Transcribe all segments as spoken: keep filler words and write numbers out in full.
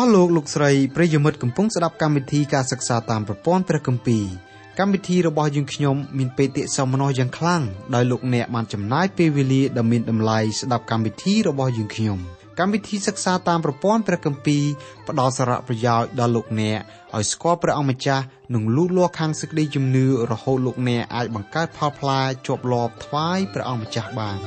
លោកលោកស្រីប្រិយមិត្តកំពុងស្ដាប់កម្មវិធីការសិក្សាតាមប្រព័ន្ធព្រះគម្ពីរកម្មវិធីរបស់យើងខ្ញុំមានបេតិសោមនស្សយ៉ាងខ្លាំងដោយលោកអ្នកបានចំណាយពេលវេលាដ៏មានតម្លៃស្ដាប់កម្មវិធីរបស់យើងខ្ញុំកម្មវិធីសិក្សាតាមប្រព័ន្ធព្រះគម្ពីរផ្ដល់សារៈប្រយោជន៍ដល់លោកអ្នកឲ្យស្គាល់ព្រះអង្គម្ចាស់និងលូតលាស់ខាងសេចក្តីជំនឿរហូតលោកអ្នកអាចបង្កើតផលផ្លែជាប់លាប់ថ្វាយព្រះអង្គម្ចាស់បាន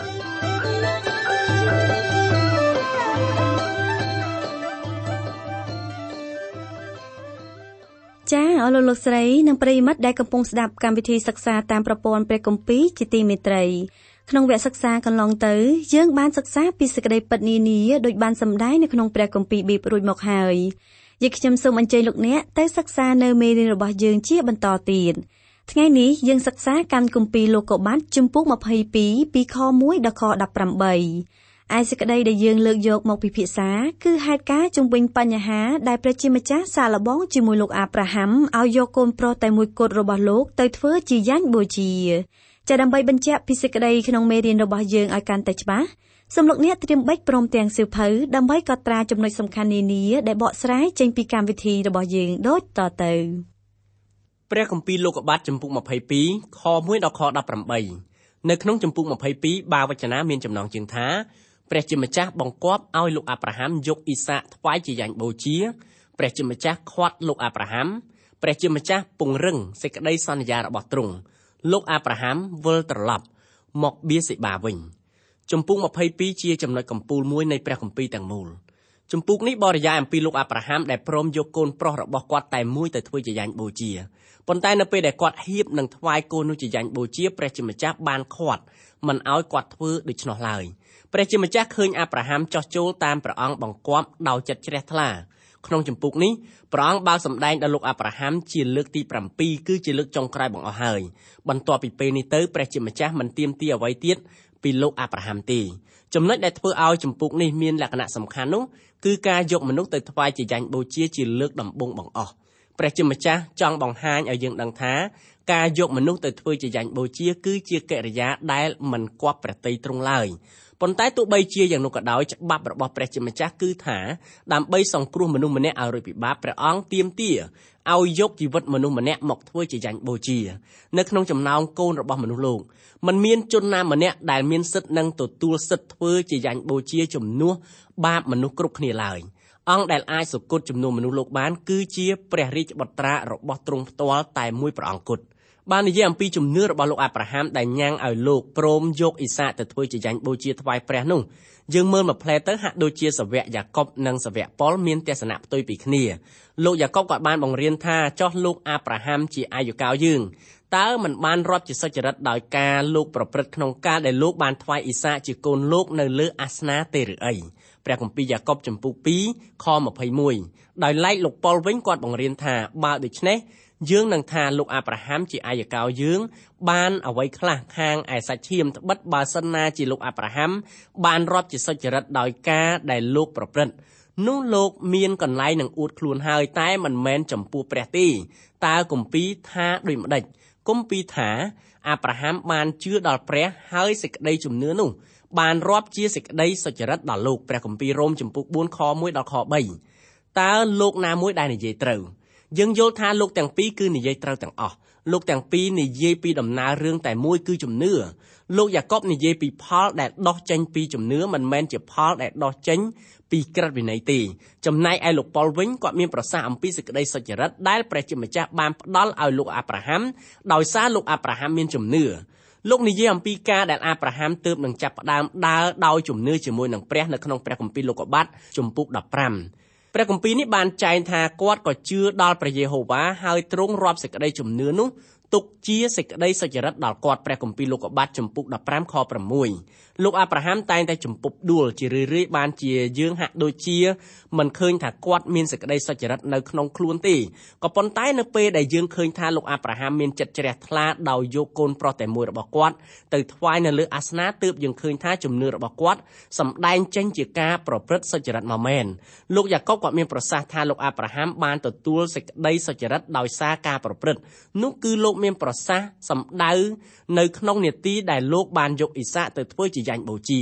ចាអរលោកលោកស្រីនិងប្រិយមិត្តដែលកំពុងស្ដាប់កម្មវិធីសិក្សាតាមប្រព័ន្ធព្រះគម្ពីរជាទីមេត្រីក្នុងវគ្គសិក្សាកន្លងទៅយើងបានសិក្សាពីសេចក្តីពិតនានាដោយបានសម្ដែងនៅក្នុងព្រះគម្ពីរបៀបរួចមកហើយយើងខ្ញុំសូមអញ្ជើញលោកអ្នកទៅសិក្សានៅមេរៀនរបស់យើងជាបន្តទៀតថ្ងៃនេះយើងសិក្សាកម្មគម្ពីរលោកុបាទជំពូកម្ភៃពីរពីខមួយដល់ខដប់ប្រាំបីឯសេចក្តីដែលយើងលើកយកមកពិភាក្សាគឺហេតុការណ៍ជំវិញបញ្ហាដែលព្រះជាម្ចាស់សាកល្បងជាមួយលោកអាប់រ៉ាហាំឲ្យយកកូនប្រុសតែមួយគត់របស់លោកទៅធ្វើជាយ៉ាញ់បូជាចាដើម្បីបញ្ជាក់ពីសេចក្តីក្នុងមេរៀនរបស់យើងឲ្យកាន់តែច្បាស់សូមលោកអ្នកត្រៀមបិចព្រមទាំងសៀវភៅដើម្បីកត់ត្រាចំណុចសំខាន់នានាដែលបកស្រាយចេញពីកម្មវិធីរបស់យើងដូចតទៅព្រះគម្ពីរលោកុបាទជំពូកម្ភៃពីរខមួយដល់ខដប់ប្រាំបីនៅក្នុងជំពូកម្ភៃពីរបាវចនាមានចំណងជើងថាព្រះជាម្ចាស់បង្គាប់ឲ្យលោកអាប់រ៉ាហាំយកអ៊ីសាកថ្វាយជាយ៉ាញ់បូជាព្រះជាម្ចាស់ខាត់លោកអាប់រ៉ាហាំព្រះជាម្ចាស់ពង្រឹងសេចក្តីសន្យារបស់ទ្រង់លោកអាប់រ៉ាហាំវិលត្រឡប់មកបៀសេបាវិញជំពូកម្ភៃពីរជាចំណុចកំពូលមួយនៃព្រះគម្ពីរទាំងមូលជំពូកនេះបរិយាយអំពីលោកអាប់រ៉ាហាំដែលព្រមយកកូនប្រុសរបស់គាត់តែមួយទៅធ្វើជាយ៉ាញ់បូជាប៉ុន្តែនៅពេលដែលគាត់ហៀបនឹងថ្វាយកូននោះជាយ៉ាញ់បូជាព្រះជាម្ចាស់បានខាត់មិនឲ្យគាត់ធ្វើដូច្នោះឡើយព្រះជាម្ចាស់ឃើញអាប់រ៉ាហាំចោះចូលតាមព្រះអង្គបង្គាប់ដោយចិត្តជ្រះថ្លាក្នុងជំពូកនេះព្រះអង្គបានសម្ដែងដល់លោកអាប់រ៉ាហាំជាលើកទីប្រាំពីរគឺជាលើកចុងក្រោយបង្អស់ហើយបន្ទាប់ពីពេលនេះទៅព្រះជាម្ចាស់មិនទាមទារអ្វីទៀតពីលោកអាប់រ៉ាហាំទេចំណុចដែលធ្វើឲ្យជំពូកនេះមានលក្ខណៈសំខាន់នោះគឺការយកមនុស្សទៅថ្វាយជាយ៉ាញ់បូជាជាលើកដំបូងបង្អស់ព្រះជាម្ចាស់ចង់បង្ហាញឲ្យយើងដឹងថាការយកមនុស្សទៅធ្វើជាយ៉ាញ់បូជាគឺជាកិរិយាដែលមិនគប្បប្រតិទ្រង់ឡើយប៉ុន្តែទោះបីជាយ៉ាងនោះក៏ដោយច្បាប់របស់ព្រះជាម្ចាស់គឺថាដើម្បីសង្គ្រោះមនុស្សម្នាក់ឲ្យរួចពីបាបព្រះអង្គទាមទារឲ្យយកជីវិតមនុស្សម្នាក់មកធ្វើជាយ៉ាញ់បូជានៅក្នុងចំណោមកូនរបស់មនុស្សលោកមិនមានជនណាម្នាក់ដែលមានសិទ្ធិនឹងទទួលសិទ្ធិធ្វើជាយ៉ាញ់បូជាជំនួសបាបមនុស្សគ្រប់គ្នាឡើយអង្គដែលអាចសុគតជំនួសមនុស្សលោកបានគឺជាព្រះរាជបុត្រារបស់ទ្រង់ផ្ទាល់តែមួយព្រះអង្គគត់បាននិយាយអំពីជំនឿរបស់លោកអាប់រ៉ាហាំដែលញ៉ាំងឲ្យលោកព្រមយកអ៊ីសាកទៅធ្វើជាយ៉ាញ់បូជាថ្វាយព្រះនោះយើងមើលមកផ្លែទៅហាក់ដូចជាសាវកយ៉ាកុបនិងសាវកប៉ុលមានទស្សនៈផ្ទុយពីគ្នាលោកយ៉ាកុបក៏បានបង្រៀនថាចោះលោកអាប់រ៉ាហាំជាអាយុកោយើងតើមិនបានរាប់ជាសុចរិតដោយការលោកប្រព្រឹត្តក្នុងការដែលលោកបានថ្វាយអ៊ីសាកជាកូនលោកនៅលើអាសនាទេឬអីព្រះគម្ពីរយ៉ាកុបជំពូកពីរខម្ភៃមួយដោយឡែកលោកប៉ុលវិញគាត់បង្រៀនថាបើដូច្នេះយើងនឹងថាលោកអាប់រ៉ាហាំជាអាយកោយើងបានអ្វីខ្លះខាងឯសាច់ឈាមត្បិតបើសិនណាជាលោកអាប់រ៉ាហាំបានរាប់ជាសុចរិតដោយការដែលលោកប្រព្រឹត្តនោះលោកមានកន្លែងនឹងអួតខ្លួនហើយតែមិនមែនចំពោះព្រះទេតើគម្ពីរថាដូចម្ដេចគម្ពីរថាអាប់រ៉ាហាំបានជឿដល់ព្រះហើយសេចក្តីជំនឿនោះបានរាប់ជាសេចក្តីសុចរិតដល់លោកព្រះគម្ពីររ៉ូមជំពូកបួនខមួយដល់ខបីតើលោកណាមួយដែលនិយាយត្រូវយើងយល់ថាលោកទាំងពីរគឺនិយាយត្រូវទាំងអស់លោកទាំងពីរនិយាយពីដំណើររឿងតែមួយគឺជំនឿលោកយ៉ាកុបនិយាយពីផលដែលដោះចេញពីជំនឿមិនមែនជាផលដែលដោះចេញពីក្រឹតវិន័យទេចំណែកឯលោកប៉ុលវិញគាត់មានប្រសាសន៍អំពីសេចក្តីសុចរិតដែលព្រះជាម្ចាស់បានផ្ដល់ឲ្យលោកអាប់រ៉ាហាំដោយសារលោកអាប់រ៉ាហាំមានជំនឿលោកនិយាយអំពីការដែលអាប់រ៉ាហាំទើបនឹងចាប់ផ្ដើមដើរដោយជំនឿជាមួយនឹងព្រះនៅក្នុងព្រះគម្ពីរលោកុបាទជំពូកដប់ប្រាំព្រះគម្ពីរនេះបានចែងថាគាត់ក៏ជឿដល់ព្រះយេហូវ៉ាហើយទ្រង់រាប់សេចក្តីជំនឿនោះទុកជាសេចក្តីសុចរិតដល់គាត់ព្រះគម្ពីរលោកុបាទជំពូកដប់ប្រាំខប្រាំមួយលោកអាប់រ៉ាហាំតែងតែជំពប់ដួលជារឿយៗបានជាយើងហាក់ដូចជាមិនឃើញថាគាត់មានសេចក្តីសុចរិតនៅក្នុងខ្លួនទេក៏ប៉ុន្តែនៅពេលដែលយើងឃើញថាលោកអាប់រ៉ាហាំមានចិត្តជ្រះថ្លាដោយយកកូនប្រុសតែមួយរបស់គាត់ទៅថ្វាយនៅលើអាសនៈទើបយើងឃើញថាជំនឿរបស់គាត់សម្ដែងចេញជាការប្រព្រឹត្តសុចរិតមកមែនលោកយ៉ាកុបក៏មានប្រសាសន៍ថាលោកអាប់រ៉ាហាំបានទទួលសេចក្តីសុចរិតដោយសារការប្រព្រឹត្តនោះគឺលោកមានប្រសាសន៍សម្ដៅនៅក្នុងនាទីដែលលោកបានយកអ៊ីសាកទៅធ្វើជាយ៉ាញ់បូជា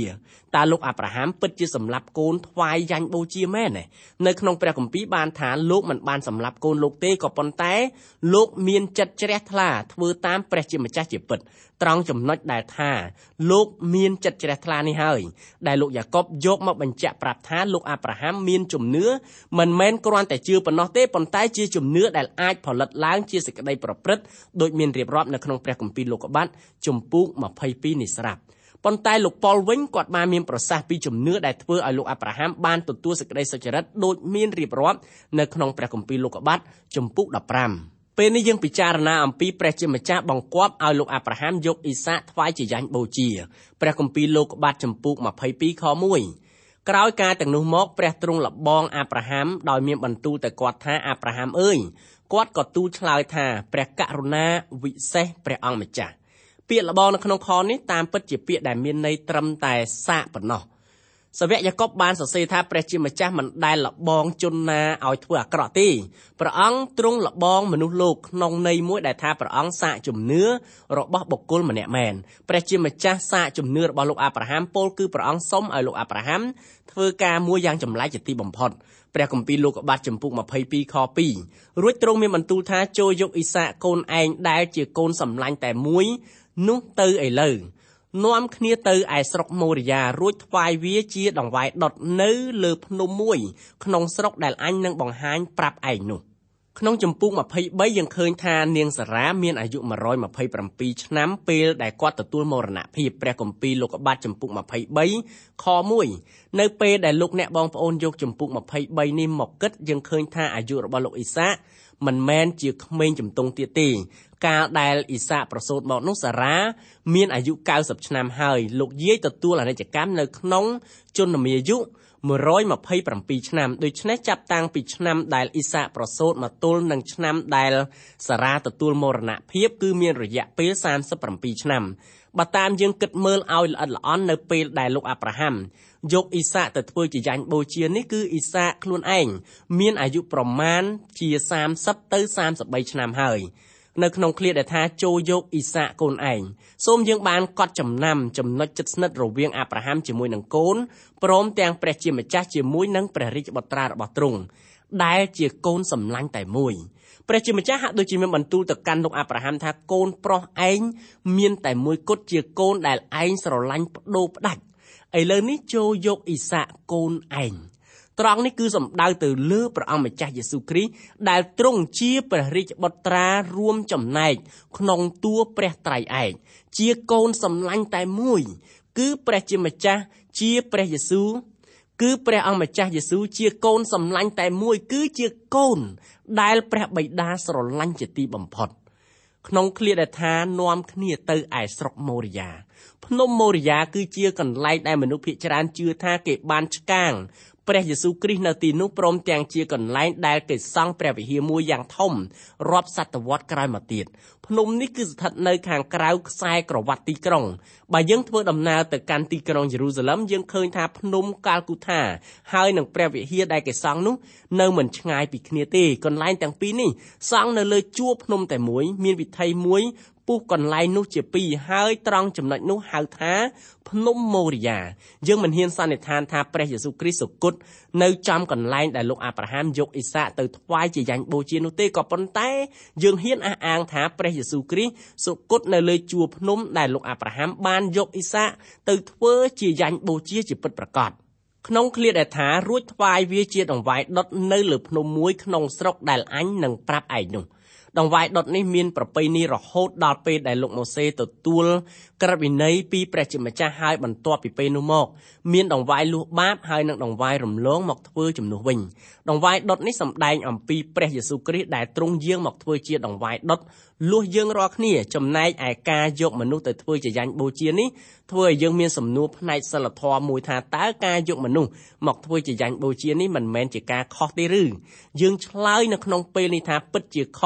តើលោកអាប់រ៉ាហាំពិតជាសម្លាប់កូនថ្វាយយ៉ាញ់បូជាមែនទេនៅក្នុងព្រះគម្ពីរបានថាលោកមិនបានសម្លាប់កូនលោកទេក៏ប៉ុន្តែលោកមានចិត្តជ្រះថ្លាធ្វើតាមព្រះជាម្ចាស់ជាពិតត្រង់ចំណុចដែលថាលោកមានចិត្តជ្រះថ្លានេះហើយដែលលោកយ៉ាកុបយកមកបញ្ជាក់ប្រាប់ថាលោកអាប់រ៉ាហាំមានជំនឿមិនមែនគ្រាន់តែជឿប៉ុណ្ណោះទេប៉ុន្តែជាជំនឿដែលអាចផលិតឡើងជាសេចក្តីប្រព្រឹត្តដោយមានរៀបរាប់នៅក្នុងព្រះគម្ពីរលោកុបាទជំពូកម្ភៃពីរនេះស្រាប់ប៉ុន្តែលោកប៉ុលវិញគាត់បានមានប្រសាសន៍ពីជំនឿដែលធ្វើឲ្យលោកអាប់រ៉ាហាំបានទទួលសេចក្តីសុចរិតដូចមានរៀបរាប់នៅក្នុងព្រះគម្ពីរលោកុបាទជំពូកដប់ប្រាំពេលនេះយើងពិចារណាអំពីព្រះជាម្ចាស់បង្គាប់ឲ្យលោកអាប់រ៉ាហាំយកអ៊ីសាកថ្វាយជាយ៉ាញ់បូជាព្រះគម្ពីរលោកុបាទជំពូកម្ភៃពីរខមួយក្រោយការទាំងនោះមកព្រះទ្រង់លបងអាប់រ៉ាហាំដោយមានបន្ទូលទៅគាត់ថាអាប់រ៉ាហាំអើយគាត់ក៏ទូលឆ្លើយថាព្រះករុណាវិសេសព្រះអង្គម្ចាស់ពាក្យលបងនៅក្នុងខនេះតាមពិតជាពាក្យដែលមានន័យត្រឹមតែសាកប៉ុណ្ណោះសាវកយ៉ាកុបបានសរសេរថាព្រះជាម្ចាស់មិនដែលលបងជនណាឲ្យធ្វើអាក្រក់ទេព្រះអង្គទ្រង់លបងមនុស្សលោកក្នុងន័យមួយដែលថាព្រះអង្គសាកជំនឿរបស់បុគ្គលម្នាក់មែនព្រះជាម្ចាស់សាកជំនឿរបស់លោកអាប់រ៉ាហាំពោលគឺព្រះអង្គសុំឲ្យលោកអាប់រ៉ាហាំធ្វើការមួយយ៉ាងចម្លែកជាទីបំផុតព្រះគម្ពីរលោកុបាទជំពូកម្ភៃពីរខពីររួចទ្រង់មានបន្ទូលថាចូលយកអ៊ីសាកកូនឯងដែលជាកូនសម្លាញ់តែមួយនោះទៅឥឡូវនាំគ្នាទៅឯស្រុកម៉ូរីយ៉ារួចថ្វាយវាជាដង្វាយដុតនៅលើភ្នំមួយក្នុងស្រុកដែលអញនឹងបង្ហាញប្រាប់ឯងនោះក្នុងជំពូកម្ភៃបីយើងឃើញថានាងសារ៉ាមានអាយុមួយរយម្ភៃប្រាំពីរឆ្នាំពេលដែលគាត់ទទួលមរណភាពព្រះគម្ពីរលោកុបាទជំពូកម្ភៃបីខមួយនៅពេលដែលលោកអ្នកបងប្អូនយកជំពូកម្ភៃបីនេះមកគិតយើងឃើញថាអាយុរបស់លោកអ៊ីសាកមិនមែនជាក្មេងជំទង់ទៀតទេកាលដែលអ៊ីសាកប្រសូតមកនោះសារ៉ាមានអាយុកៅសិបឆ្នាំហើយលោកយាយទទួលអនិច្ចកម្មនៅក្នុងជនមាយុមួយរយម្ភៃប្រាំពីរឆ្នាំដូច្នេះចាប់តាំងពីឆ្នាំដែលអ៊ីសាកប្រសូតមកទល់នឹងឆ្នាំដែលសារ៉ាទទួលមរណភាពគឺមានរយៈពេលសាមសិបប្រាំពីរឆ្នាំបើតាមយើងគិតមើលឲ្យល្អិតល្អន់នៅពេលដែលលោកអាប់រ៉ាហាំយកអ៊ីសាកទៅធ្វើជាយ៉ាញ់បូជានេះគឺអ៊ីសាកខ្លួនឯងមានអាយុប្រមាណជាសាមសិបទៅសាមសិបបីឆ្នាំហើយនៅក្នុងឃ្លាដែលថាចូលយកអ៊ីសាកកូនឯងសូមយើងបានកត់ចំណាំចំណុចជិតស្និទ្ធរវាងអាប់រ៉ាហាំជាមួយនឹងកូនព្រមទាំងព្រះជាម្ចាស់ជាមួយនឹងព្រះរាជបុត្រារបស់ទ្រង់ដែលជាកូនសម្លាញ់តែមួយព្រះជាម្ចាស់ហាក់ដូចជាមានបន្ទូលទៅកាន់លោកអាប់រ៉ាហាំថាកូនប្រុសឯងមានតែមួយគត់ជាកូនដែលឯងស្រឡាញ់បដូរផ្ដាច់ឥឡូវនេះចូលយកអ៊ីសាកកូនឯងត្រង់នេះគឺសំដៅទៅលើព្រះអង្គម្ចាស់យេស៊ូវគ្រីស្ទដែលទ្រង់ជាព្រះរាជបុត្រារួមចំណែកក្នុងតួព្រះត្រៃឯកជាកូនសម្លាញ់តែមួយគឺព្រះជាម្ចាស់ជាព្រះយេស៊ូវគឺព្រះអង្គម្ចាស់យេស៊ូវជាកូនសម្លាញ់តែមួយគឺជាកូនដែលព្រះបិតាស្រឡាញ់ជាទីបំផុតក្នុងឃ្លាដែលថានាំគ្នាទៅឯស្រុកម៉ូរីយ៉ាភ្នំម៉ូរីយ៉ាគឺជាកន្លែងដែលមនុស្សភាគច្រើនជឿថាគេបានឆ្កាងព្រះយេស៊ូវគ្រីស្ទនៅទីនោះព្រមទាំងជាកន្លែងដែលគេសង់ព្រះវិហារមួយយ៉ាងធំរាប់សតវត្សក្រោយមកទៀតភ្នំនេះគឺស្ថិតនៅខាងក្រៅខ្សែក្រវ៉ាត់ទីក្រុងបើយើងធ្វើដំណើរទៅកាន់ទីក្រុងយេរូសាឡឹមយើងឃើញថាភ្នំកាល់គូថាហើយនឹងព្រះវិហារដែលគេសង់នោះនៅមិនឆ្ងាយពីគ្នាទេកន្លែងទាំងពីរនេះសង់នៅលើជួរភ្នំតែមួយមានវិថីមួយពុះកន្លែងនោះជាពីរហើយត្រង់ចំណុចនោះហៅថាភ្នំម៉ូរីយ៉ាយើងមិនហ៊ានសន្និដ្ឋានថាព្រះយេស៊ូវគ្រីស្ទសុគតនៅចំកន្លែងដែលលោកអាប់រ៉ាហាំយកអ៊ីសាកទៅថ្វាយជាយ៉ាញ់បូជានោះទេក៏ប៉ុន្តែយើងហ៊ានអះអាងថាព្រះយេស៊ូវគ្រីស្ទសុគតនៅលើជួរភ្នំដែលលោកអាប់រ៉ាហាំបានយកអ៊ីសាកទៅធ្វើជាយ៉ាញ់បូជាជាពិតប្រាកដក្នុងឃ្លាដែលថារួចថ្វាយវាជាដង្វាយដុតនៅលើភ្នំមួយក្នុងស្រុកដែលអញនឹងប្រាប់ឯងនោះដង្វាយដុតនេះមានប្រពៃណីរហូតដល់ពេលដែលលោកម៉ូសេទទួលក្រឹតវិន័យពីព្រះជាម្ចាស់ហើយបន្ទាប់ពីពេលនោះមកមានដង្វាយលួសបាបហើយនឹងដង្វាយរំលងមកធ្វើជំនួសវិញដង្វាយដុតនេះសម្ដែងអំពីព្រះយេស៊ូវគ្រីស្ទដែលទ្រង់យាងមកធ្វើជាដង្វាយដុតលួសយើងរាល់គ្នាចំណែកឯការយកមនុស្សទៅធ្វើជាយ៉ាញ់បូជានេះធ្វើឲ្យយើងមានសំណួរផ្នែកសិលធម៌មួយថាតើការយកមនុស្សមកធ្វើជាយ៉ាញ់បូជានេះមិនមែនជាការខុសទេឬយើងឆ្លើយនៅក្នុងពេលនេះថាពិតជាខុស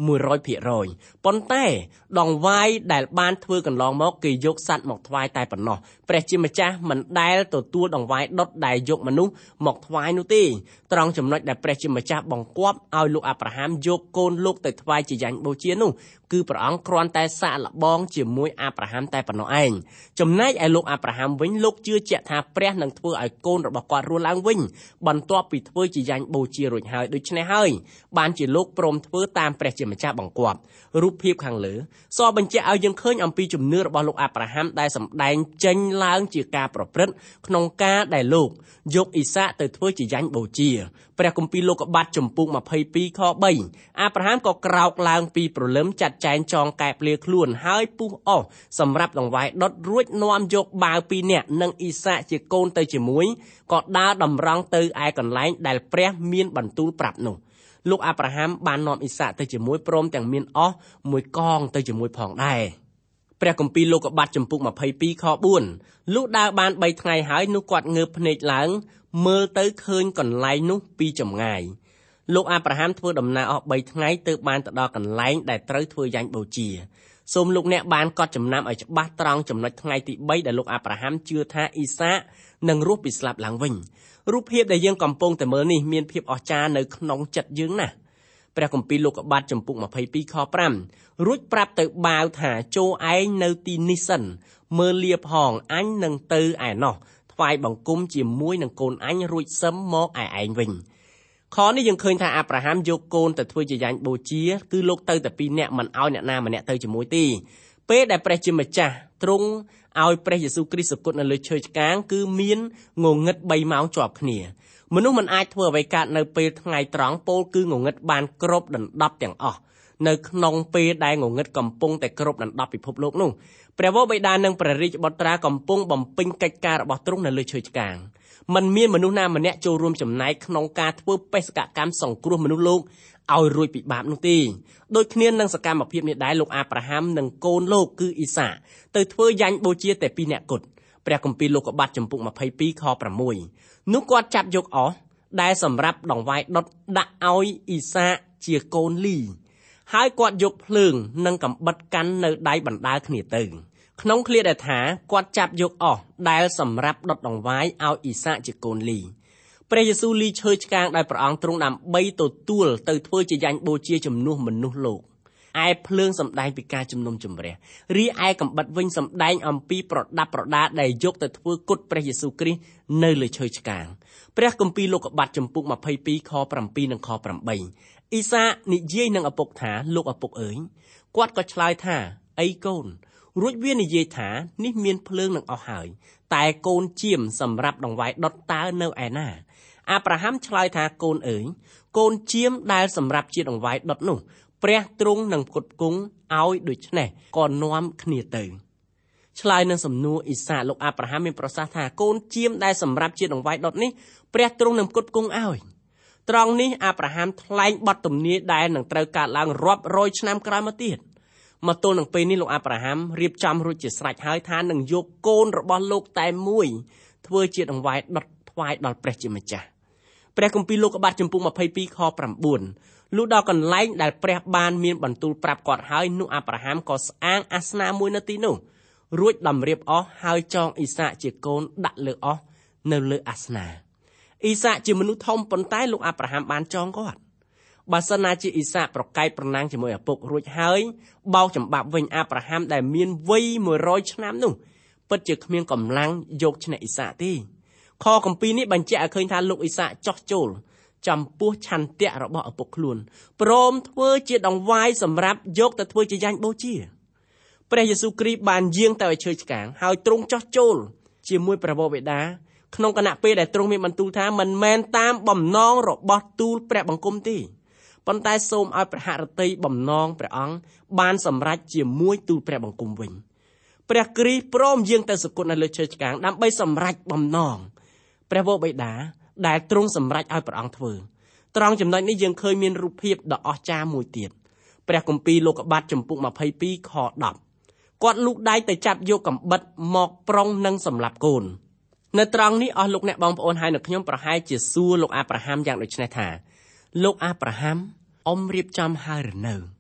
មួយរយភាគរយ ប៉ុន្តែដង្វាយដែលបានធ្វើកន្លងមកគេយកសត្វមកថ្វាយតែប៉ុណ្ណោះព្រះជាម្ចាស់មិនដែលទទួលដង្វាយដុតដែលយកមនុស្សមកថ្វាយនោះទេត្រង់ចំណុចដែលព្រះជាម្ចាស់បង្គាប់ឲ្យលោកអាប់រ៉ាហាំយកកូនលោកទៅថ្វាយជាយ៉ាញ់បូជានោះគឺព្រះអង្គគ្រាន់តែសាកល្បងជាមួយអាប់រ៉ាហាំតែប៉ុណ្ណោះឯងចំណែកឯលោកអាប់រ៉ាហាំវិញលោកជឿជាក់ថាព្រះនឹងធ្វើឲ្យកូនរបស់គាត់រស់ឡើងវិញបន្ទាប់ពីធ្វើជាយ៉ាញ់បូជារួចហើយដូច្នេះហើយបានជាលោកព្រមធ្វើតាមព្រះជាម្ចាស់បង្គាប់រូបភាពខាងលើសបញ្ជាក់ឲ្យយើងឃើញអំពីជំនឿរបស់លោកអាប់រ៉ាហាំដែលសម្ដែងចេញឡើងជាការប្រព្រឹត្តក្នុងការដែលលោកយកអ៊ីសាកទៅធ្វើជាយ៉ាញ់បូជាព្រះគម្ពីរលោកុបាទចំពុកម្ភៃពីរខបីអាប់រ៉ាហាំក៏ក្រោកឡើងពីព្រលឹមចាត់ចែងចងកែភ្លាខ្លួនហើយពុះអស់សម្រាប់ដង្វាយដុតរួចនាំយកបាវពីរនាក់និងអ៊ីសាកជាកូនទៅជាមួយក៏ដើរតម្រង់ទៅឯកន្លែងដែលព្រះមានបន្ទូលប្រាប់នោះលោកអាប់រ៉ាហាំបាននាំអ៊ីសាកទៅជាមួយព្រមទាំងមានអស់មួយកងទៅជាមួយផងដែរព្រះគម្ពីរលោកុបាទចំពុកម្ភៃពីរខបួនលុះដើរបានបីថ្ងៃហើយនោះគាត់ងើបភ្នែកឡើងមើលទៅឃើញកន្លែងនោះពីចម្ងាយលោកអាប់រ៉ាហាំធ្វើដំណើរអស់បីថ្ងៃទើបបានទៅដល់កន្លែងដែលត្រូវធ្វើយ៉ាញ់បូជាសូមលោកអ្នកបានកត់ចំណាំឲ្យច្បាស់ត្រង់ចំណុចថ្ងៃទីបីដែលលោកអាប់រ៉ាហាំជឿថាអ៊ីសាកនឹងរស់ពីស្លាប់ឡើងវិញរូបភាពដែលយើងកំពុងតែមើលនេះមានភាពអស្ចារ្យនៅក្នុងចិត្តយើងណាស់ព្រះគម្ពីរលោកុបាទចំពុកម្ភៃពីរខប្រាំរួចប្រាប់ទៅបាវថាចូលឯងនៅទីនេះសិនមើលលាផងអញនឹងទៅឯណោះថ្វាយបង្គំជាមួយនឹងកូនអញរួចសឹមមកឯឯងវិញខនេះយើងឃើញថាអាប់រ៉ាហាំយកកូនទៅធ្វើជាយ៉ាញ់បូជាគឺលោកទៅតែពីរនាក់មិនឲ្យអ្នកណាម្នាក់ទៅជាមួយទេពេលដែលព្រះជាម្ចាស់ទ្រង់ឲ្យព្រះយេស៊ូវគ្រីស្ទសគត់នៅលើឈើឆ្កាងគឺមានងងឹតបីម៉ោងជាប់គ្នាមនុស្សមិនអាចធ្វើអ្វីកើតនៅពេលថ្ងៃត្រង់ពោលគឺងងឹតបានគ្រប់ដណ្ដប់ទាំងអស់នៅក្នុងពេលដែលងងឹតកំពុងតែគ្រប់ដណ្ដប់ពិភពលោកនោះព្រះវរបិតានិងព្រះរាជបុត្រាកំពុងបំពេញកិច្ចការរបស់ទ្រង់នៅលើឈើឆ្កាងមិនមានមនុស្សណាម្នាក់ចូលរួមចំណែកក្នុងការធ្វើបេសកកម្មសង្គ្រោះមនុស្សលោកឲ្យរួចពីបាបនោះទេដូចគ្នានឹងសកម្មភាពនេះដែរលោកអាប់រ៉ាហាំនិងកូនលោកគឺអ៊ីសាកទៅធ្វើយ៉ាញ់បូជាតែពីរនាក់គត់ព្រះគម្ពីរលោកុបាទចំពុកម្ភៃពីរខប្រាំមួយនោះគាត់ចាប់យកអស់ដែលសម្រាប់ដង្វាយដុតដាក់ឲ្យអ៊ីសាកជាកូនលីហើយគាត់យកភ្លើងនិងកាំបិតកាន់នៅដៃបណ្ដាលគ្នាទៅក្នុងឃ្លាដែលថាគាត់ចាប់យកអស់ដែលសម្រាប់ដុតដង្វាយឲ្យអ៊ីសាកជាកូនលីព្រះយេស៊ូវលីឈើឆ្កាងដោយព្រះអង្គទ្រង់ដើម្បីទទួលទៅធ្វើជាយ៉ាញ់បូជាជំនួសមនុស្សលោកឯភ្លើងសម្ដែងពីការជំនុំជម្រះរីឯកាំបិតវិញសម្ដែងអំពីប្រដាប់ប្រដាដែលយកទៅធ្វើគុតព្រះយេស៊ូវគ្រីស្ទនៅលើឈើឆ្កាងព្រះគម្ពីរលោកុបាទចំពុកម្ភៃពីរខប្រាំពីរនិងខប្រាំបីអ៊ីសាកនិយាយនឹងឪពុកថាលោកឪពុកអើយគាត់ក៏ឆ្លើយថាអីកូនរួចវានិយាយថានេះមានភ្លើងនឹងអស់ហើយតែកូនជៀមសម្រាប់ដង្វាយដុតតើនៅឯណាអាប់រ៉ាហាំឆ្លើយថាកូនអើយកូនជៀមដែលសម្រាប់ជាដង្វាយដុតនោះព្រះទ្រង់នឹងផ្គត់ផ្គង់ឲ្យដូច្នេះក៏នាំគ្នាទៅឆ្លើយនឹងសំណួរអ៊ីសាកលោកអាប់រ៉ាហាំមានប្រសាសន៍ថាកូនជៀមដែលសម្រាប់ជាដង្វាយដុតនេះព្រះទ្រង់នឹងផ្គត់ផ្គង់ឲ្យត្រង់នេះអាប់រ៉ាហាំថ្លែងបទទំនាយដែលនឹងត្រូវកើតឡើងរាប់រយឆ្នាំក្រោយមកទៀតមកទល់នឹងពេលនេះលោកអាប់រ៉ាហាំរៀបចំរួចជាស្រេចហើយថានឹងយកកូនរបស់លោកតែមួយធ្វើជាដង្វាយដុតថ្វាយដល់ព្រះជាម្ចាស់ព្រះគម្ពីរលោកុបាទចំពុកម្ភៃពីរខប្រាំបួនលុះដល់កន្លែងដែលព្រះបានមានបន្ទូលប្រាប់គាត់ហើយនោះអាប់រ៉ាហាំក៏ស្អាងអាសនៈមួយនៅទីនោះរួចតម្រៀបអស់ហើយចងអ៊ីសាកជាកូនដាក់លើអស់នៅលើអាសនៈអ៊ីសាកជាមនុស្សធំប៉ុន្តែលោកអាប់រ៉ាហាំបានចងគាត់បើសិនណាជាអ៊ីសាកប្រកែកប្រណាំងជាមួយឪពុករួចហើយបោកចំបាប់វិញអាប់រ៉ាហាំដែលមានវ័យមួយរយឆ្នាំនោះពិតជាគ្មានកម្លាំងយកឈ្នះអ៊ីសាកទេខគម្ពីរនេះបញ្ជាក់ឲ្យឃើញថាលោកអ៊ីសាកចោះចូលចំពោះឆន្ទៈរបស់ឪពុកខ្លួនព្រមធ្វើជាដង្វាយសម្រាប់យកទៅធ្វើជាយ៉ាញ់បូជាព្រះយេស៊ូវគ្រីស្ទបានយាងទៅឲ្យឈើឆ្កាងហើយទ្រង់ចោះចូលជាមួយព្រះវរបិតាក្នុងគណៈពេលដែលទ្រង់មានបន្ទូលថាមិនមែនតាមបំណងរបស់ទូលព្រះបង្គំទេប៉ុន្តែសូមឲ្យព្រះហឫទ័យបំណងព្រះអង្គបានសម្រេចជាមួយទូលព្រះបង្គំវិញព្រះគ្រីស្ទព្រមយាងទៅសគត់នៅលើឈើឆ្កាងដើម្បីសម្រេចបំណងព្រះវរបិតាដែលទ្រង់សម្រេចឲ្យព្រះអង្គធ្វើត្រង់ចំណុចនេះយើងឃើញមានរូបភាពដ៏អស្ចារ្យមួយទៀតព្រះគម្ពីរលោកុបាទចំពុកម្ភៃពីរខដប់គាត់លូកដៃទៅចាប់យកកាំបិតមកប្រុងនិងសម្លាប់កូននៅត្រង់នេះអស់លោកអ្នកបងប្អូនហើយនៅខ្ញុំប្រហែលជាសួរលោកអាប់រ៉ាហាំយ៉ាងដូចនេះថាលោកអាប់រ៉ាហាំអ៊ំរៀបចំហើយឬនៅ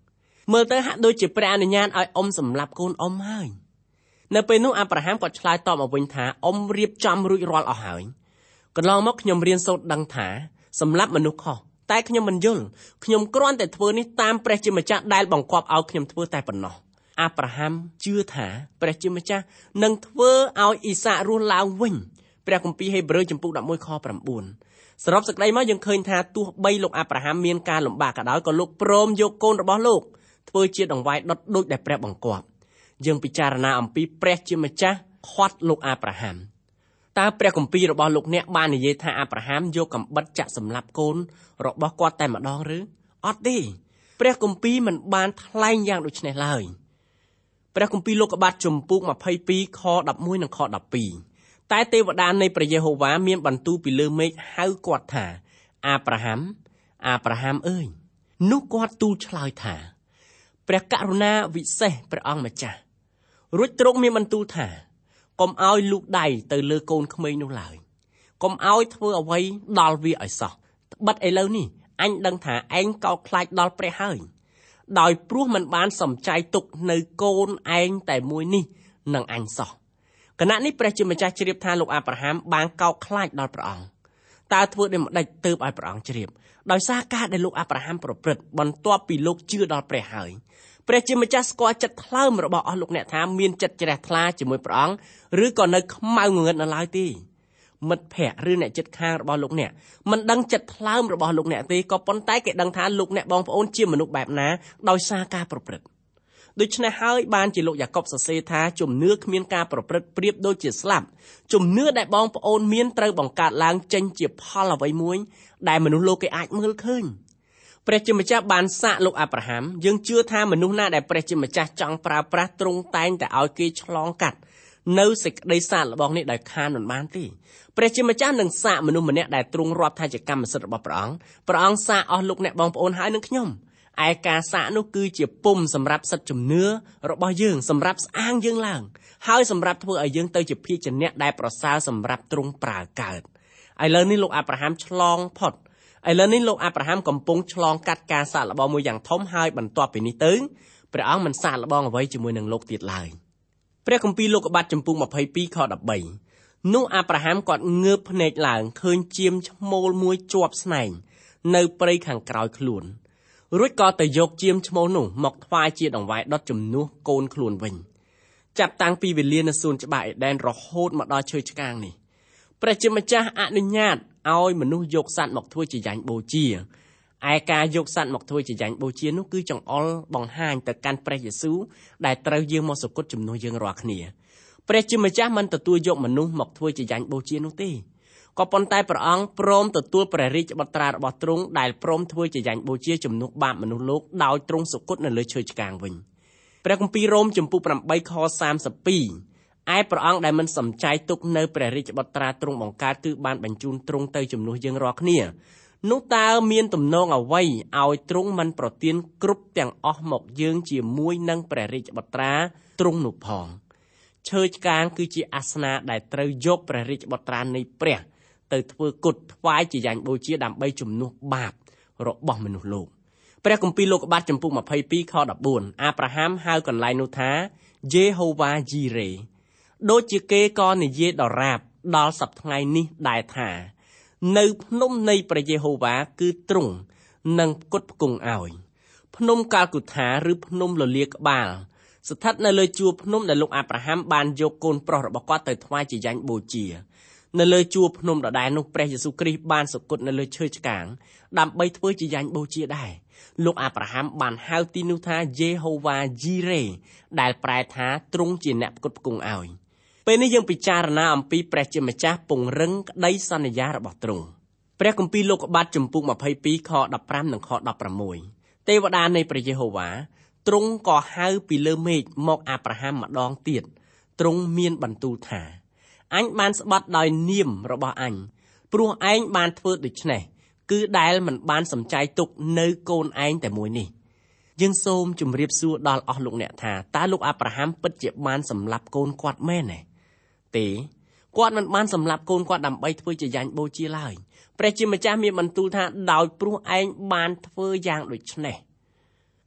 មើលទៅហាក់ដូចជាព្រះអនុញ្ញាតឲ្យអ៊ំសម្លាប់កូនអ៊ំហើយនៅពេលនោះអាប់រ៉ាហាំក៏ឆ្លើយតបមកវិញថាអ៊ំរៀបចំរួចរាល់អស់ហើយកន្លងមកខ្ញុំរៀនសូត្រដឹងថាសម្លាប់មនុស្សខុសតែខ្ញុំមិនយល់ខ្ញុំគ្រាន់តែធ្វើនេះតាមព្រះជាម្ចាស់ដែលបង្គាប់ឲ្យខ្ញុំធ្វើតែប៉ុណ្ណោះអាប់រ៉ាហាំជឿថាព្រះជាម្ចាស់នឹងធ្វើឲ្យអ៊ីសាករស់ឡើងវិញព្រះគម្ពីរហេព្រើរចំពុក11ខ9សរុបសេចក្តីមកយើងឃើញថាទោះបីលោកអាប់រ៉ាហាំមានការលំបាកក៏ដោយក៏លោកព្រមយកកូនរបស់លោកធ្វើជាដង្វាយដុតដូចដែលព្រះបង្គាប់យើងពិចារណាអំពីព្រះជាម្ចាស់ខាត់លោកអាប់រ៉ាហាំតើព្រះគម្ពីររបស់លោកអ្នកបាននិយាយថាអាប់រ៉ាហាំយកកាំបិតចាក់សម្លាប់កូនរបស់គាត់តែម្ដងឬអត់ទេព្រះគម្ពីរមិនបានថ្លែងយ៉ាងដូចនេះឡើយព្រះគម្ពីរលោកុបាទចំពុក22ខ11និងខ12តែទេវតានៃព្រះយេហូវ៉ាមានបន្ទូលពីលើមេឃហៅគាត់ថាអាប់រ៉ាហាំអាប់រ៉ាហាំអើយនោះគាត់ទូលឆ្លើយថាព្រះករុណាវិសេសព្រះអង្គម្ចាស់រួចទ្រង់មានបន្ទូលថាកុំឲ្យលូកដៃទៅលើកូនក្មេងនោះឡើយកុំឲ្យធ្វើអ្វីដល់វាឲ្យសោះត្បិតឥឡូវនេះអញដឹងថាឯងកោតខ្លាចដល់ព្រះហើយដោយព្រោះមិនបានសំចៃទុកនៅកូនឯងតែមួយនេះនឹងអញសោះគណៈនេះព្រះជាម្ចាស់ជ្រាបថាលោកអាប់រ៉ាហាំបានកោតខ្លាចដល់ព្រះអង្គតើធ្វើដូចម្ដេចទើបឲ្យព្រះអង្គជ្រាបដោយសារការដែលលោកអាប់រ៉ាហាំប្រព្រឹត្តបន្ទាប់ពីលោកជឿដល់ព្រះហើយព្រះជាម្ចាស់ស្គាល់ចិត្តថ្លើមរបស់អស់លោកអ្នកថាមានចិត្តជ្រះថ្លាជាមួយព្រះអង្គឬក៏នៅខ្មៅងងឹតនៅឡើយទេមិត្តភ័ក្តិឬអ្នកជិតខាងរបស់លោកអ្នកមិនដឹងចិត្តថ្លើមរបស់លោកអ្នកទេក៏ប៉ុន្តែគេដឹងថាលោកអ្នកបងប្អូនជាមនុស្សបែបណាដោយសារការប្រព្រឹត្តដូច្នេះហើយបានជាលោកយ៉ាកុបសរសេរថាជំនឿគ្មានការប្រព្រឹត្តប្រៀបដូចជាស្លាប់ជំនឿដែលបងប្អូនមានត្រូវបង្កើតឡើងចេញជាផលអ្វីមួយដែលមនុស្សលោកគេអាចមើលឃើញព្រះជាម្ចាស់បានសាកលោកអាប់រ៉ាហាំយើងជឿថាមនុស្សណាដែលព្រះជាម្ចាស់ចង់ប្រើប្រាស់ទ្រង់តែងតែឲ្យគេឆ្លងកាត់នៅសេចក្តីសាកល្បងនេះដោយខានមិនបានទេព្រះជាម្ចាស់នឹងសាកមនុស្សម្នាក់ដែលទ្រង់រាប់ថាជាកម្មសិទ្ធិរបស់ព្រះអង្គព្រះអង្គសាកអស់លោកអ្នកបងប្អូនហើយនឹងខ្ញុំឯការសាកនោះគឺជាពុំសម្រាប់សិទ្ធិជំនឿរបស់យើងសម្រាប់ស្អាងយើងឡើងហើយសម្រាប់ធ្វើឲ្យយើងទៅជាភាជនៈដែលប្រសើរសម្រាប់ទ្រង់ប្រើកើតឥឡូវនេះលោកអាប់រ៉ាហាំឆ្លងផុតឥឡូវនេះលោកអាប់រ៉ាហាំកំពុងឆ្លងកាត់ការសាកល្បងមួយយ៉ាងធំហើយបន្ទាប់ពីនេះទៅព្រះអង្គមិនសាកល្បងអ្វីជាមួយនឹងលោកទៀតឡើយព្រះគម្ពីរលោកុបាទចំពុក22ខ13នោះអាប់រ៉ាហាំគាត់ងើបភ្នែកឡើងឃើញជាមឈ្មោលមួយជាប់ស្នែងនៅព្រៃខាងក្រោយខ្លួនរួចក៏ទៅយកជាមឈ្មោលនោះមកថ្វាយជាដង្វាយដុតជំនួសកូនខ្លួនវិញចាប់តាំងពីវេលានៅសួនច្បារអេដែនរហូតមកដល់ឈើឆ្កាងនេះព្រះជាម្ចាស់អនុញ្ញាតឲ្យមនុស្សយកសត្វមកធ្វើជាយ៉ាញ់បូជាឯការយកសត្វមកធ្វើជាយ៉ាញ់បូជានោះគឺចង្អុលបង្ហាញទៅកាន់ព្រះយេស៊ូវដែលត្រូវយើងមកសគត់ជំនួសយើងរាល់គ្នាព្រះជាម្ចាស់មិនទទួលយកមនុស្សមកធ្វើជាយ៉ាញ់បូជានោះទេក៏ប៉ុន្តែព្រះអង្គព្រមទទួលព្រះរាជបុត្រារបស់ទ្រង់ដែលព្រមធ្វើជាយ៉ាញ់បូជាជំនួសបាបមនុស្សលោកដោយទ្រង់សគត់នៅលើឈើឆ្កាងវិញព្រះគម្ពីររ៉ូមចំពុក8ខ32ឯព្រះអង្គដែលមិនសំចៃទុកនៅព្រះរាជបុត្រាទ្រង់បង្កើតគឺបានបញ្ជូនទ្រង់ទៅជំនួសយើងរាល់គ្នានោះតើមានទំនងអ្វីឲ្យទ្រង់មិនប្រទានគ្រប់ទាំងអស់មកយើងជាមួយនឹងព្រះរាជបុត្រាទ្រង់នោះផងឈើឆ្កាងគឺជាអាសនៈដែលត្រូវយកព្រះរាជបុត្រានៃព្រះទៅធ្វើគុតថ្វាយជាយ៉ាញ់បូជាដើម្បីជំនួសបាបរបស់មនុស្សលោកព្រះគម្ពីរលោកុបាទចំពុក22ខ14អាប់រ៉ាហាំហៅកន្លែងនោះថាយេហូវ៉ាជីរ៉េដូចជាគេក៏និយាយដរាបដល់សប្តាហ៍ថ្ងៃនេះដែរថានៅភ្នំនៃព្រះយេហូវ៉ាគឺទ្រង់នឹងផ្គត់ផ្គង់ឲ្យភ្នំកាល់គូថាឬភ្នំលលាក្បាលស្ថិតនៅលើជួរភ្នំដែលលោកអាប់រ៉ាហាំបានយកកូនប្រុសរបស់គាត់ទៅថ្វាយជាយ៉ាញ់បូជានៅលើជួរភ្នំដដែលនោះព្រះយេស៊ូវគ្រីស្ទបានសគត់នៅលើឈើឆ្កាងដើម្បីធ្វើជាយ៉ាញ់បូជាដែរលោកអាប់រ៉ាហាំបានហៅទីនោះថាយេហូវ៉ាជីរ៉េដែលប្រែថាទ្រង់ជាអ្នកផ្គត់ផ្គង់ឲ្យពេលនេះយើងពិចារណាអំពីព្រះជាម្ចាស់ពង្រឹងក្តីសន្យារបស់ទ្រង់ព្រះគម្ពីរលោកុបាទចំពុក22ខ15និងខ16ទេវតានៃព្រះយេហូវ៉ាទ្រង់ក៏ហៅពីលើមេឃមកអាប់រ៉ាហាំម្ដងទៀតទ្រង់មានបន្ទូលថាអញបានស្បត់ដោយនាមរបស់អញព្រោះឯងបានធ្វើដូច្នេះគឺដែលមិនបានសំចៃទុកនៅកូនឯងតែមួយនេះយើងសូមជម្រាបសួរដល់អស់លោកអ្នកថាតើលោកអាប់រ៉ាហាំពិតជាបានសម្លាប់កូនគាត់មែនទេទេគាត់មិនបានសម្លាប់កូនគាត់ដើម្បីធ្វើជាយ៉ាញ់បូជាឡើយព្រះជាម្ចាស់មានបន្ទូលថាដោយព្រោះឯងបានធ្វើយ៉ាងដូច្នេះ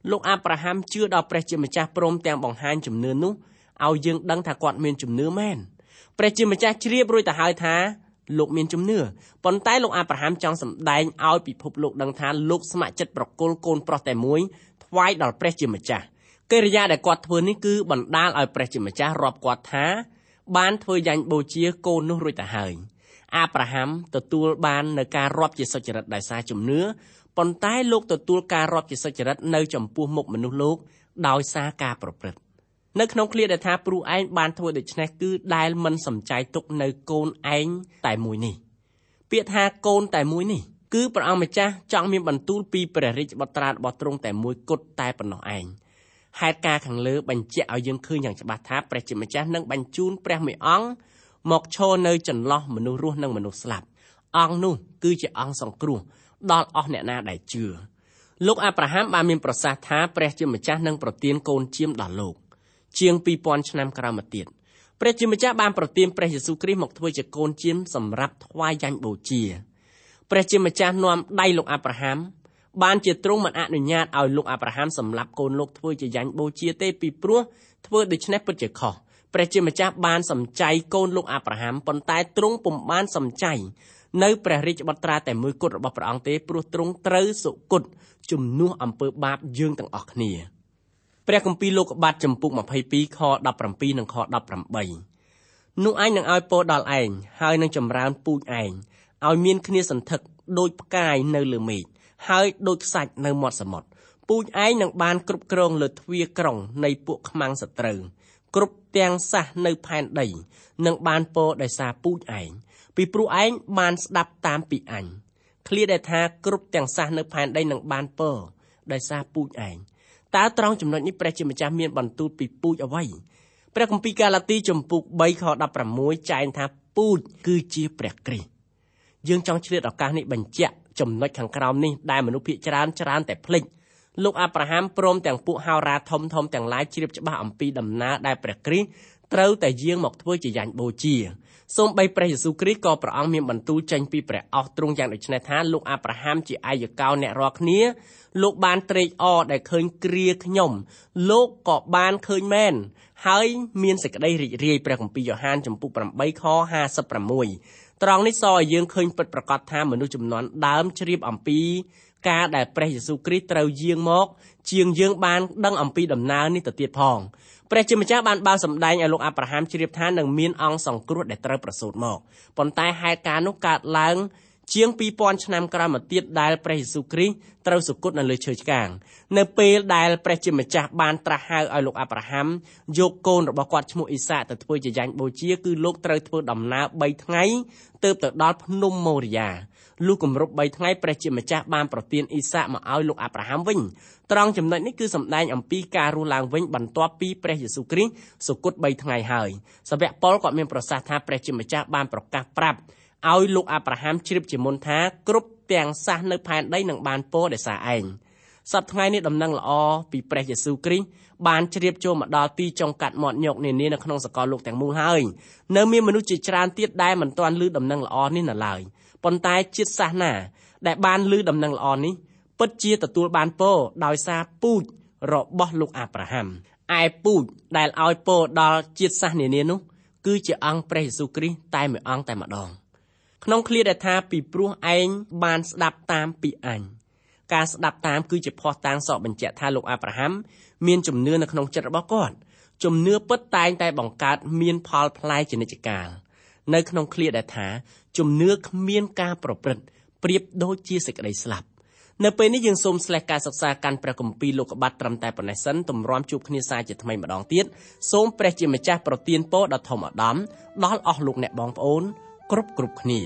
លោកអាប់រ៉ាហាំជឿដល់ព្រះជាម្ចាស់ព្រមទាំងបង្ហាញជំនឿនោះឲ្យយើងដឹងថាគាត់មានជំនឿមែនព្រះជាម្ចាស់ជ្រាបរួចទៅហើយថាលោកមានជំនឿប៉ុន្តែលោកអាប់រ៉ាហាំចង់សម្ដែងឲ្យពិភពលោកដឹងថាលោកស្ម័គ្រចិត្តប្រគល់កូនប្រុសតែមួយថ្វាយដល់ព្រះជាម្ចាស់កិរិយាដែលគាត់ធ្វើនេះគឺបណ្ដាលឲ្យព្រះជាម្ចាស់រាប់គាត់ថាបានធ្វើយ៉ាញ់បូជាកូននោះរួចទៅហើយអាប់រ៉ាហាំទទួលបាននៅការរាប់ជាសុចរិតដោយសារជំនឿប៉ុន្តែលោកទទួលការរាប់ជាសុចរិតនៅចំពោះមុខមនុស្សលោកដោយសារការប្រព្រឹត្តនៅក្នុងឃ្លាដែលថាព្រោះឯងបានធ្វើដូច្នេះគឺដែលមិនសំចៃទុកនៅកូនឯងតែមួយនេះពាក្យថាកូនតែមួយនេះគឺព្រះអង្គម្ចាស់ចង់មានបន្ទូលពីព្រះរាជបុត្រារបស់ទ្រង់តែមួយគត់តែប៉ុណ្ណោះឯងហេតុការខាងលើបញ្ជាក់ឲ្យយើងឃើញយ៉ាងច្បាស់ថាព្រះជាម្ចាស់នឹងបញ្ជូនព្រះមួយអង្គមកឈរនៅចន្លោះមនុស្សរស់និងមនុស្សស្លាប់អង្គនោះគឺជាអង្គសង្គ្រោះដល់អស់អ្នកណាដែលជឿលោកអាប់រ៉ាហាំបានមានប្រសាសន៍ថាព្រះជាម្ចាស់នឹងប្រទានកូនជាមដល់លោកជាងពីរពាន់ឆ្នាំក្រោយមកទៀតព្រះជាម្ចាស់បានប្រទានព្រះយេស៊ូវគ្រីស្ទមកធ្វើជាកូនជាមសម្រាប់ថ្វាយយ៉ាញ់បូជាព្រះជាម្ចាស់នាំដៃលោកអាប់រ៉ាហាំបានជាទ្រង់មិនអនុញ្ញាតឲ្យលោកអាប់រ៉ាហាំសម្លាប់កូនលោកធ្វើជាយ៉ាញ់បូជាទេពីព្រោះធ្វើដូច្នេះពិតជាខុសព្រះជាម្ចាស់បានសំចៃកូនលោកអាប់រ៉ាហាំប៉ុន្តែទ្រង់ពុំបានសំចៃនៅព្រះរាជបុត្រាតែមួយគត់របស់ព្រះអង្គទេព្រោះទ្រង់ត្រូវសុគតជំនួសអំពើបាបយើងទាំងអស់គ្នាព្រះគម្ពីរលោកុបាទចំពុកម្ភៃពីរខដប់ប្រាំពីរនិងខដប់ប្រាំបីនោះឯងនឹងឲ្យពរដល់ឯងហើយនឹងចម្រើនពូជឯងឲ្យមានគ្នាសន្ធឹកដូចផ្កាយនៅលើមេឃហើយដូចខ្សាច់នៅមាត់សមុទ្រពូជឯងនឹងបានគ្រប់គ្រងលើទ្វារក្រុងនៃពួកខ្មាំងសត្រូវគ្រប់ទាំងសះនៅផែនដីនឹងបានពរដោយសារពូជឯងពីព្រោះឯងបានស្ដាប់តាមពីអញឃ្លាដែលថាគ្រប់ទាំងសះនៅផែនដីនឹងបានពរដោយសារពូជឯងតើត្រង់ចំណុចនេះព្រះជាម្ចាស់មានបន្ទូលពីពូជអ្វីព្រះគម្ពីរកាឡាទីចំពុកបីខដប់ប្រាំមួយចែងថាពូជគឺជាព្រះគ្រីស្ទយើងចង់ឆ្លៀតឱកាសនេះបញ្ជាក់ចំណុចខាងក្រោមនេះដែលមនុស្សភាគច្រើនច្រើនតែភ្លេចលោកអាប់រ៉ាហាំព្រមទាំងពួកហោរាធំធំទាំងឡាយជ្រាបច្បាស់អំពីដំណើរដែលព្រះគ្រីស្ទត្រូវតែយាងមកធ្វើជាយ៉ាញ់បូជាសូម្បីព្រះយេស៊ូវគ្រីស្ទក៏ព្រះអង្គមានបន្ទូលចេញពីព្រះអស់ទ្រង់យ៉ាងដូចនេះថាលោកអាប់រ៉ាហាំជាឯកកោអ្នករាល់គ្នាលោកបានត្រេកអរដែលឃើញគ្រាខ្ញុំលោកក៏បានឃើញមែនហើយមានសេចក្តីរីករាយព្រះគម្ពីរយ៉ូហានចំពុកប្រាំបីខហាសិបប្រាំមួយត្រង់នេះសរឲ្យយើងឃើញពិតប្រាកដថាមនុស្សជំនាន់ដើមជ្រាបអំពីការដែលព្រះយេស៊ូវគ្រីស្ទត្រូវយាងមកជាងយើងបានដឹងអំពីដំណើរនេះទៅទៀតផងព្រះជាម្ចាស់បានបើសម្ដែងឲ្យលោកអាប់រ៉ាហាំជ្រាបថានឹងមានអង្គសង្គ្រោះដែលត្រូវប្រសូតមកប៉ុន្តែហេតុការណ៍នោះកើតឡើងជាងពីរពាន់ឆ្នាំក្រោយមកទៀតដែលព្រះយេស៊ូវគ្រីស្ទត្រូវសុគតនៅលើឈើឆ្កាងនៅពេលដែលព្រះជាម្ចាស់បានត្រាស់ហៅឲ្យលោកអាប់រ៉ាហាំយកកូនរបស់គាត់ឈ្មោះអ៊ីសាកទៅធ្វើជាយ៉ាញ់បូជាគឺលោកត្រូវធ្វើដំណើរបីថ្ងៃទើបទៅដល់ភ្នំម៉ូរីយ៉ាលុះគម្រប់បីថ្ងៃព្រះជាម្ចាស់បានប្រទានអ៊ីសាកមកឲ្យលោកអាប់រ៉ាហាំវិញត្រង់ចំណុចនេះគឺសម្ដែងអំពីការរស់ឡើងវិញបន្ទាប់ពីព្រះយេស៊ូវគ្រីស្ទសុគតបីថ្ងៃហើយសាវកប៉ុលក៏មានប្រសាសន៍ថាព្រះជាម្ចាស់បានប្រកាសប្រាប់ឲ្យលោកអាប់រ៉ាហាំជ្រាបជាមុនថាគ្រប់ទាំងសះនៅផែនដីនឹងបានពរដោយសារឯងសប្តាហ៍ថ្ងៃនេះដំណឹងល្អពីព្រះយេស៊ូវគ្រីស្ទបានជ្រាបចូលមកដល់ទីចុងកាត់មាត់ញោកនានានៅក្នុងសកលលោកទាំងមូលហើយនៅមានមនុស្សជាច្រើនទៀតដែលមិនទាន់ឮដំណឹងល្អនេះនៅឡើយប៉ុន្តែជាតិសាសន៍ណាដែលបានឮដំណឹងល្អនេះពិតជាទទួលបានពរដោយសារពូជរបស់លោកអាប់រ៉ាហាំឯពូជដែលឲ្យពរដល់ជាតិសាសន៍នានានោះគឺជាអង្គព្រះយេស៊ូវគ្រីស្ទតែមួយអង្គតែម្ដងក្នុងឃ្លាដែលថាពីព្រោះឯងបានស្ដាប់តាមពីអញការស្ដាប់តាមគឺជាភស្តុតាងសកបញ្ជាក់ថាលោកអាប់រ៉ាហាំមានជំនឿនៅក្នុងចិត្តរបស់គាត់ជំនឿពិតតែងតែបង្កើតមានផលផ្លែជានិច្ចកាលនៅក្នុងឃ្លាដែលថាជំនឿគ្មានការប្រព្រឹត្តប្រៀបដូចជាសេចក្តីស្លាប់នៅពេលនេះយើងសូមស្លេះការសិក្សាកាន់ព្រះគម្ពីរលោកុបាទត្រឹមតែប៉ុណ្ណេះសិនទម្រាំជួបគ្នាសាជាថ្មីម្ដងទៀតសូមព្រះជាម្ចាស់ប្រទានពរដ៏ធំឧត្តមដល់អស់លោកអ្នកបងប្អូនគ្រប់គ្រប់គ្នា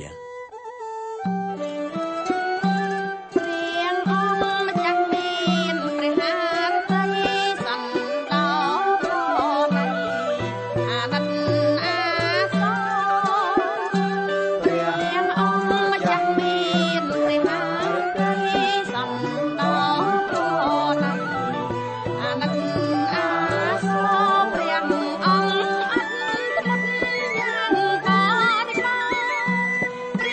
ព្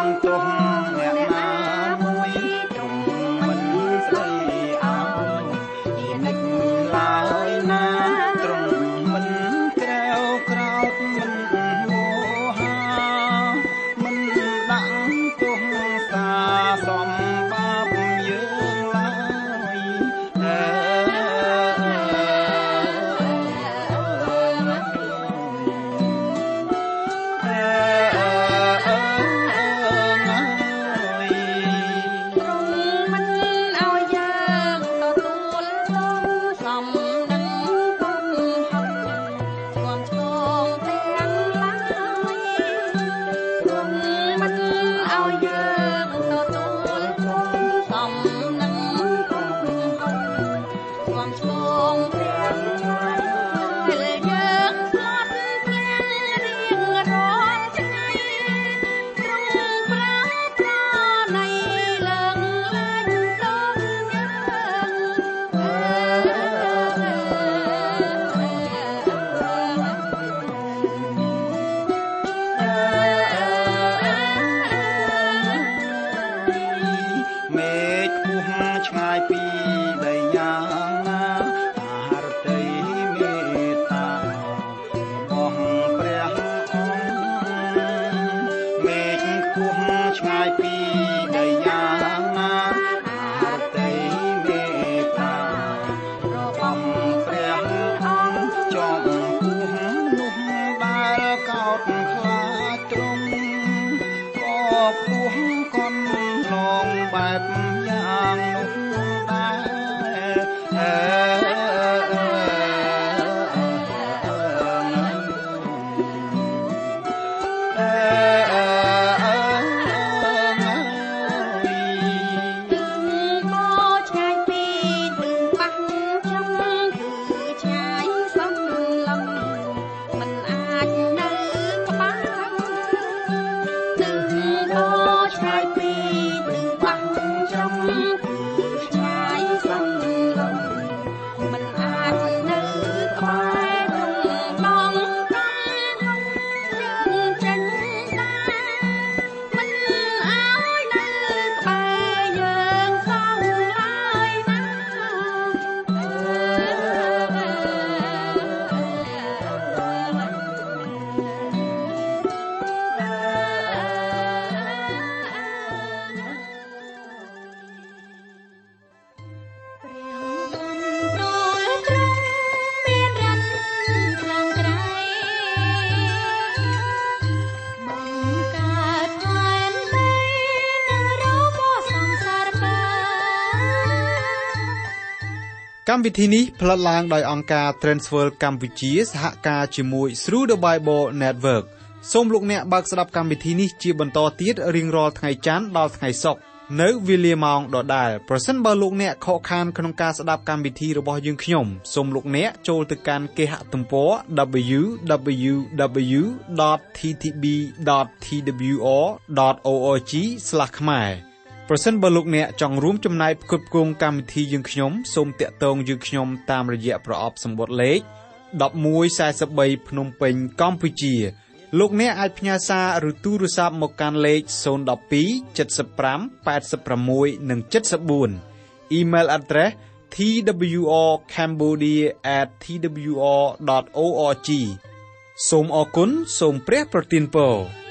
កម្មវិធីនេះផលិតឡើងដោយអង្គការ Transworld កម្ពុជាសហការជាមួយ Through the Bible Network សូមលោកអ្នកបើកស្ដាប់កម្មវិធីនេះជាបន្តទៀតរៀងរាល់ថ្ងៃច័ន្ទដល់ថ្ងៃសុក្រនៅវេលាម៉ោងដដែលប្រសិនបើលោកអ្នកខកខានក្នុងការស្ដាប់កម្មវិធីរបស់យើងខ្ញុំសូមលោកអ្នកចូលទៅកាន់គេហទំព័រ double-u double-u double-u dot t t b dot t w r dot org ស្លាស ខ្មែរប្រសិនបើលោកអ្នកចង់រួមចំណែកផ្គត់ផ្គង់កម្មវិធីយើងខ្ញុំសូមតាក់ទងយើងខ្ញុំតាមរយៈប្រអប់សម្បត្តិលេខone one four threeភ្នំពេញកម្ពុជាលោកអ្នកអាចផ្ញើសារឬទូរស័ព្ទមកកាន់លេខzero one two seven five eight sixនិងseven four អ៊ីមែល address t w r cambodia at t w r dot org សូមអរគុណសូមព្រះប្រទានពរ